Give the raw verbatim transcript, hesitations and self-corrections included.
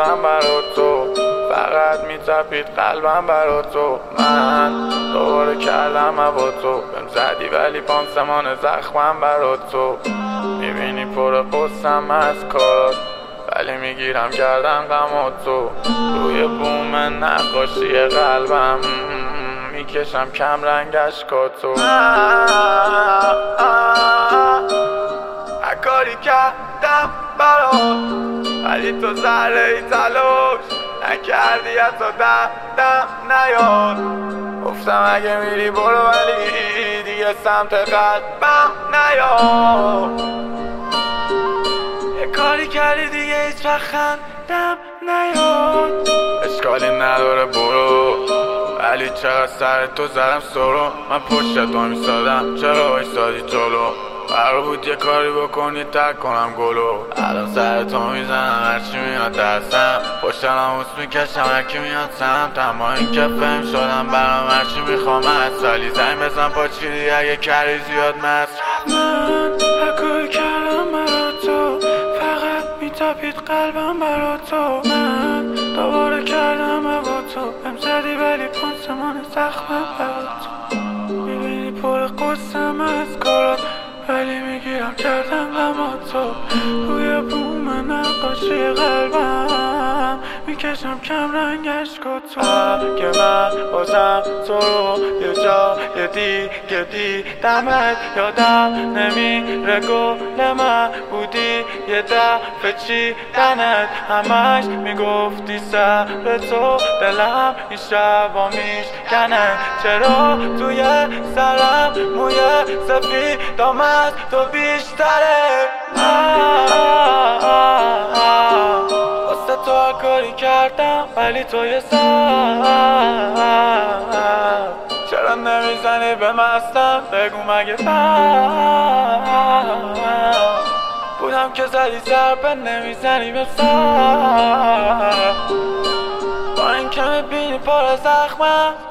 قلبم برا تو، فقط میتپید قلبم برا تو. من دوباره کردم با تو، بهم زدی ولی پانسمان زخمم برا تو. میبینی پر قصم از کارات، ولی میگیرم گردن غم تو. روی بوم نقاشی قلبم میکشم کم رنگ اشکاتو. کاری کردم برات ولی تو ذره ای تلاش نکردی، حتی دردم نیاد. گفتم اگه میری برو ولی دیگه سمت قلبم نیاد. یه کاری کردی دیگه هیچ وقت خندم نیاد. اشکالی نداره برو، ولی چقدر سر تو زدم سرو. من پشت تو میسادم چرا وایسادی جلو؟ قرار بود یه کاری بکنی ترک کنم گلو. الان سر تو میزنم هرچی میاد دستم، پشت ناموس میکشم هرکی میاد سمت. اما این که فهم شدم برام هرچی میخوام هست، ولی زنگ بزن پاچیدی اگه کاری زیاد مصرف. من هر کاری کردم برا تو، فقط میتپید قلبم برا تو. من دوباره کردم با تو، بهم زدی ولی پانسمان زخمم برا تو. میبینی پر قصم از کارات، ولی میگیرم کردم غم تو. روی بوم نقاشی قلبم میکشم کم رنگ اشکاتو. اگه من بازم تو رو یه جا یه دیگه دیدمت، یادم نمیره گل من بودی یه دفعه چیدنت. همش میگفتی سر تو دلم این شبا میشکنه. چرا توی سرم موی سفید آمد تو بیشتره؟ واسه تو هر کاری کردم ولی تو یه سر. چرا نمیزنی به مستم بگو مگه من بودم که زدی ضربه نمیزنی به سر. با این که میبینی پر زخمم